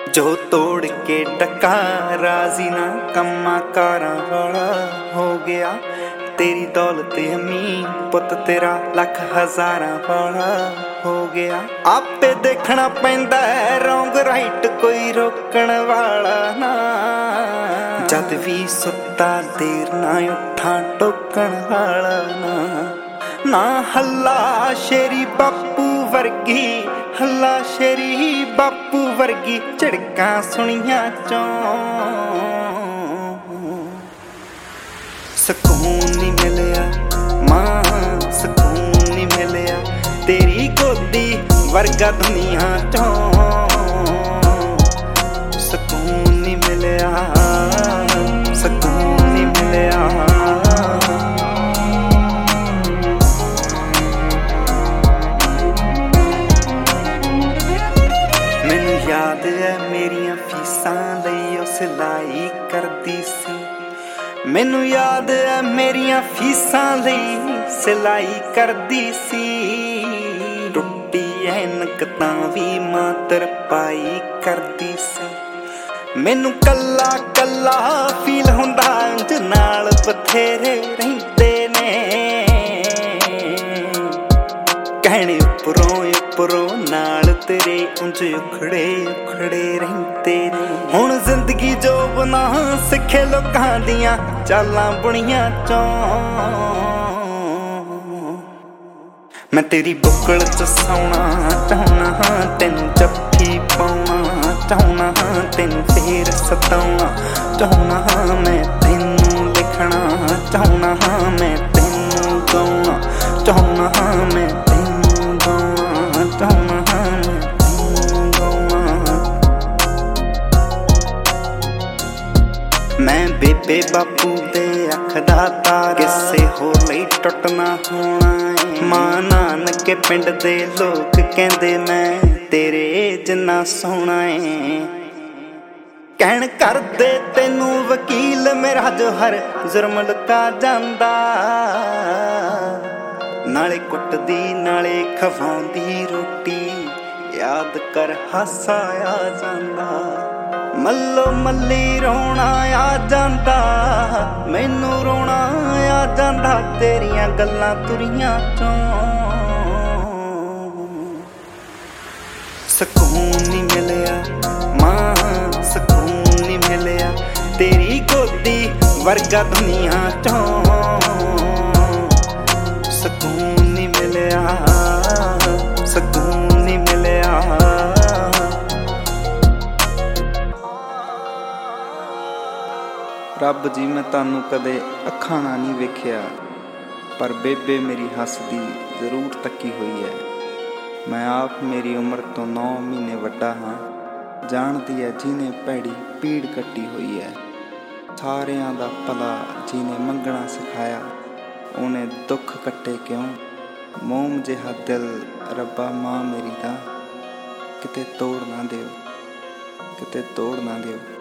ਜੋ ਤੋੜ ਕੇ ਟਕਾ ਰਾਜ਼ੀ ਨਾ ਕੰਮਾਂ ਕਾਰਾਂ ਵਾਲਾ ਹੋ ਗਿਆ। ਤੇਰੀ ਦੌਲਤ ਅਮੀ ਪੁੱਤ ਤੇਰਾ ਲੱਖ ਹਜ਼ਾਰਾਂ ਵਾਲਾ ਹੋ ਗਿਆ। ਆਪੇ ਦੇਖਣਾ ਪੈਂਦਾ ਰੌਂਗ ਰਾਈਟ ਕੋਈ ਰੋਕਣ ਵਾਲਾ ਨਾ। ਜਦ ਵੀ ਸੁੱਤਾ ਦੇਰ ਨਾ ਉੱਠਾਂ ਟੋਕਣ ਵਾਲਾ ਨਾ ਹੱਲਾ ਸ਼ੇਰੀ ਬਾਪੂ ਵਰਗੀ, ਹੱਲਾ ਸ਼ੇਰੀ ਬਾਪੂ ਵਰਗੀ ਝੜਕਾਂ ਸੁਣੀਆਂ ਚੋਂ ਸਕੂਨ ਨੀ ਮਿਲਿਆ ਮਾਂ, ਸਕੂਨ ਨੀ ਮਿਲਿਆ ਤੇਰੀ ਗੋਦੀ ਵਰਗਾ ਦੁਨੀਆ ਚੋਂ। ਸਕੂਨ ਨੀ ਮਿਲਿਆ, ਸਕੂਨ ਨੀ ਮਿਲਿਆ। ਮੈਨੂੰ ਯਾਦ ਹੈ ਮੇਰੀਆਂ ਫੀਸਾਂ ਲਈ ਉਹ ਸਿਲਾਈ ਕਰਦੀ ਸੀ। ਮੈਨੂੰ ਯਾਦ ਹੈ ਮੇਰੀਆਂ ਫੀਸਾਂ ਲਈ ਸਿਲਾਈ ਕਰਦੀ ਸੀ। ਟੁੱਟੀ ਐਨਕ ਤਾਂ ਵੀ ਮਾਂ ਤਰਪਾਈ ਕਰਦੀ ਸੀ। ਮੈਨੂੰ ਕੱਲਾ ਕੱਲਾ ਫੀਲ ਹੁੰਦਾ ਇੰਜ ਨਾਲ ਬਥੇਰੇ ਰਹਿੰਦੇ ਨੇ। ਕਹਿਣੇ ਉੱਪਰੋਂ ਉੱਪਰੋਂ ਨਾਲ ਤੇਰੇ ਉਂਝ ਉਖੜੇ ਉਖੜੇ ਰਹਿੰਦੇ ਨੇ। ਹੁਣ ਜ਼ਿੰਦਗੀ ਜੋ ਬਣਾ ਸਿੱਖੇ ਲੋਕਾਂ ਦੀਆਂ ਚਾਲਾਂ ਬੁਣੀਆਂ ਚੋਂ। ਮੈਂ ਤੇਰੀ ਬੁੱਕਲ ਚ ਸੌਣਾ ਚਾਹੁੰਦਾ ਹਾਂ, ਤੈਨੂੰ ਜੱਫੀ ਪਾਉਣਾ ਚਾਹੁੰਦਾ ਹਾਂ, ਤੈਨੂੰ ਫੇਰ ਸਤਾਉਣਾ ਚਾਹੁੰਦਾ ਹਾਂ। ਮੈਂ ਤੈਨੂੰ ਲਿਖਣਾ ਚਾਹੁੰਦਾ ਹਾਂ, ਮੈਂ ਤੈਨੂੰ ਗਾਉਣਾ ਚਾਹੁੰਦਾ ਹਾਂ, ਮੈਂ ਤੈਨੂੰ ਗਾਉਣਾ ਚਾਹੁੰਦਾ ਹਾਂ, ਮੈਂ ਤੈਨੂੰ ਗਾਉਣਾ। ਮੈਂ ਬੇਬੇ ਬਾਪੂ ਦੇ ਅੱਖ ਦਾ ਤਾਰਾ ਕਿਸੇ ਹੋਰ ਲਈ ਟੁੱਟਣਾ ਹੋਣਾ ਏ। ਮਾਂ ਨਾਨਕੇ ਪਿੰਡ ਦੇ ਲੋਕ ਕਹਿੰਦੇ ਮੈਂ ਤੇਰੇ ਜਿੰਨਾ ਸੋਹਣਾ ਏ। ਕਹਿਣ ਕਰਦੇ ਤੈਨੂੰ ਵਕੀਲ ਮੇਰਾ ਜੋ ਹਰ ਜ਼ੁਰਮ ਲੁਕਾ ਜਾਂਦਾ। ਨਾਲੇ ਕੁੱਟਦੀ ਨਾਲੇ ਖਵਾਉਂਦੀ ਰੋਟੀ, ਯਾਦ ਕਰ ਹਾਸਾ ਆ ਜਾਂਦਾ। ਮੱਲੋ ਮੱਲੀ ਰੋਣਾ ਆ ਜਾਂਦਾ, ਮੈਨੂੰ ਰੋਣਾ ਆ ਜਾਂਦਾ ਤੇਰੀਆਂ ਗੱਲਾਂ ਤੁਰੀਆਂ ਚੋਂ। ਸਕੂਨ ਨੀ ਮਿਲਿਆ ਮਾਂ, ਸਕੂਨ ਨੀ ਮਿਲਿਆ ਤੇਰੀ ਗੋਦੀ ਵਰਗਾ ਦੁਨੀਆ ਚੋਂ। ਸਕੂਨ ਨੀ ਮਿਲਿਆ, ਸਕੂਨ ਨੀ ਮਿਲਿਆ। ਰੱਬ ਜੀ ਮੈਂ ਤੁਹਾਨੂੰ ਕਦੇ ਅੱਖਾਂ ਨਾਲ ਨਹੀਂ ਵੇਖਿਆ, ਪਰ ਬੇਬੇ ਮੇਰੀ ਹੱਸਦੀ ਜ਼ਰੂਰ ਤੱਕੀ ਹੋਈ ਹੈ। ਮੈਂ ਆਪ ਮੇਰੀ ਉਮਰ ਤੋਂ 9 ਮਹੀਨੇ ਵੱਡਾ ਹਾਂ। ਜਾਣਦੀ ਹੈ ਜਿਹਨੇ ਭੈੜੀ ਪੀੜ ਕੱਟੀ ਹੋਈ ਹੈ। ਸਾਰਿਆਂ ਦਾ ਭਲਾ ਜਿਹਨੇ ਮੰਗਣਾ ਸਿਖਾਇਆ, ਉਹਨੇ ਦੁੱਖ ਕੱਟੇ ਕਿਉਂ। ਮੋਮ ਜਿਹਾ ਦਿਲ ਰੱਬਾ ਮਾਂ ਮੇਰੀ ਦਾ ਕਿਤੇ ਤੋੜ ਨਾ ਦਿਓ, ਕਿਤੇ ਤੋੜ ਨਾ ਦਿਓ।